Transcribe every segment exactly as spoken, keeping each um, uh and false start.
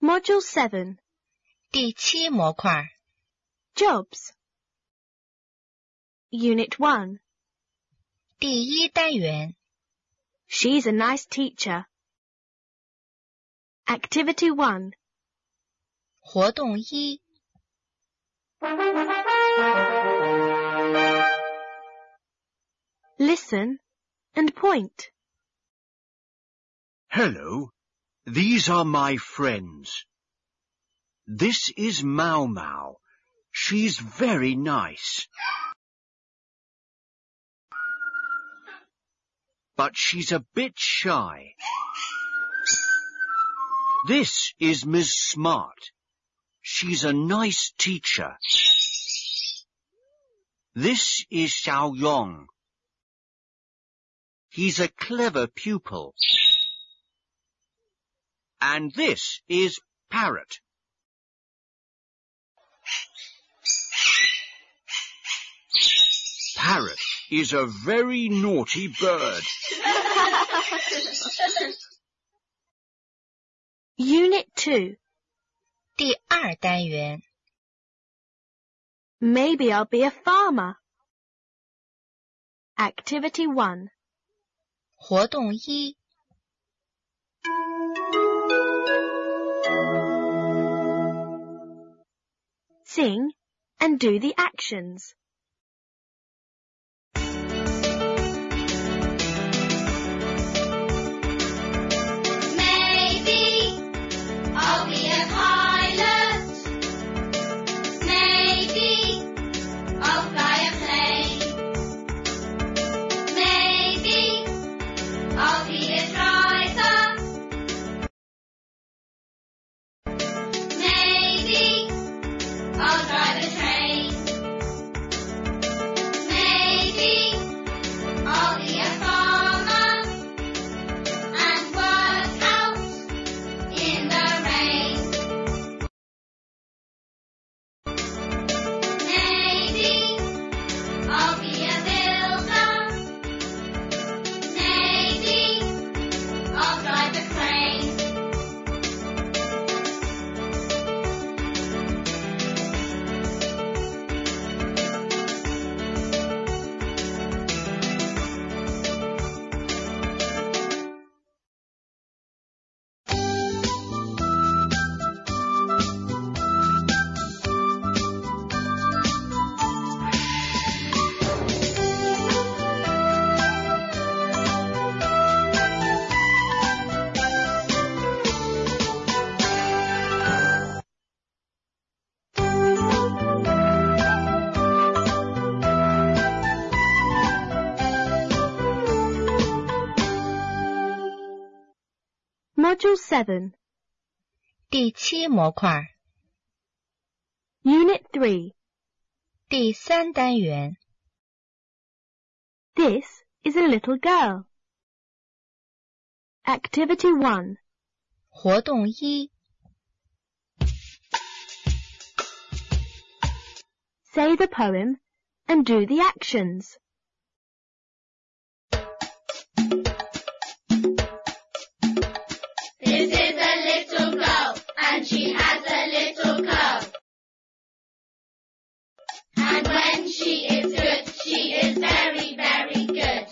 Module seven. 第七模块 Jobs. Unit one. 第一单元 She's a nice teacher. Activity one. 活动一 Listen and point. Hello, these are my friends. This is Mau Mau. She's very nice. But she's a bit shy. This is Miss Smart. She's a nice teacher. This is Xiao Yong. He's a clever pupil. And this is Parrot. Parrot is a very naughty bird. Unit two. 第二单元 Maybe I'll be a farmer. Activity one. 活动一 Sing and do the actions. Module seven. 第七模块 Unit three. 第三单元 This is a little girl. Activity one. 活动一 Say the poem and do the actions. This is a little girl, and she has a little curl. And when she is good, she is very, very good.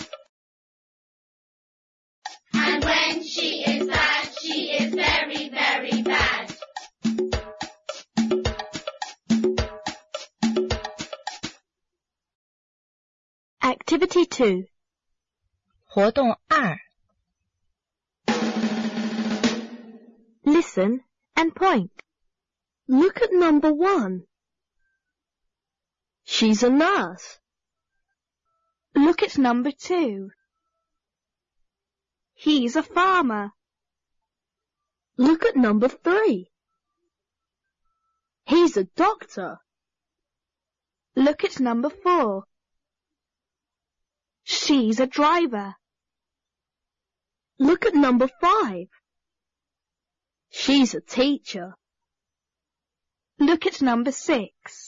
And when she is bad, she is very, very bad. Activity two. 活动二 Listen and point. Look at number one. She's a nurse. Look at number two. He's a farmer. Look at number three. He's a doctor. Look at number four. She's a driver. Look at number five. She's a teacher. Look at number six.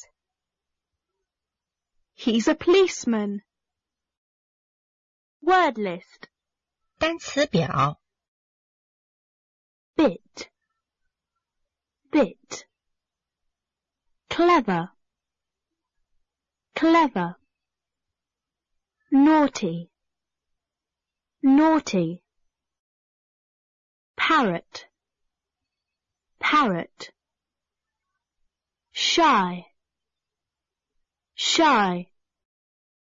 He's a policeman. Word list. 单词表 Bit. bit, clever, clever, naughty, naughty, parrot, parrot, shy, shy,